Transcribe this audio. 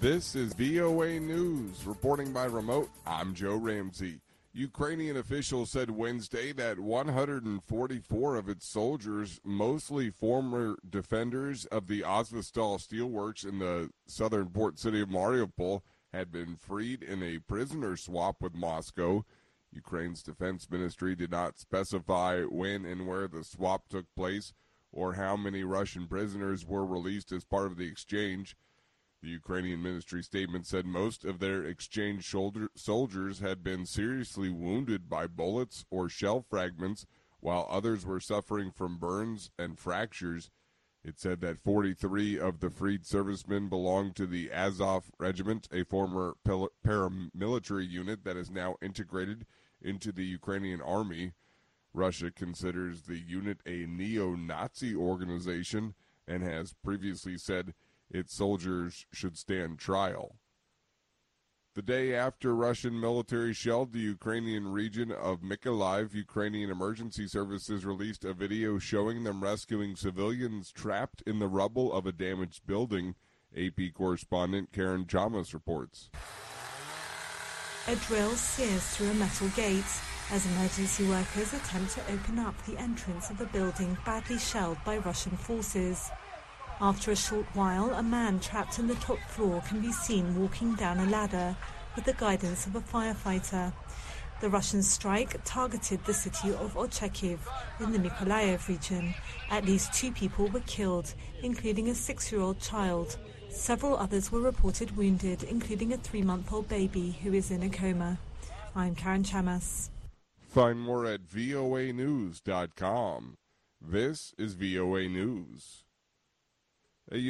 This is VOA News. Reporting by remote, I'm Joe Ramsey. Ukrainian officials said Wednesday that 144 of its soldiers, mostly former defenders of the Azovstal steelworks in the southern port city of Mariupol, had been freed in a prisoner swap with Moscow. Ukraine's defense ministry did not specify when and where the swap took place or how many Russian prisoners were released as part of the exchange. The Ukrainian ministry statement said most of their exchanged soldiers had been seriously wounded by bullets or shell fragments, while others were suffering from burns and fractures. It said that 43 of the freed servicemen belonged to the Azov Regiment, a former paramilitary unit that is now integrated into the Ukrainian army. Russia considers the unit a neo-Nazi organization and has previously said its soldiers should stand trial. The day after Russian military shelled the Ukrainian region of Mykolaiv, Ukrainian emergency services released a video showing them rescuing civilians trapped in the rubble of a damaged building. AP correspondent Karen Chamas reports. A drill sears through a metal gate as emergency workers attempt to open up the entrance of a building badly shelled by Russian forces. After a short while, a man trapped in the top floor can be seen walking down a ladder with the guidance of a firefighter. The Russian strike targeted the city of Ochakiv in the Mykolaiv region. At least 2 people were killed, including a 6-year-old child. Several others were reported wounded, including a 3-month-old baby who is in a coma. I'm Karen Chamas. Find more at voanews.com. This is VOA News.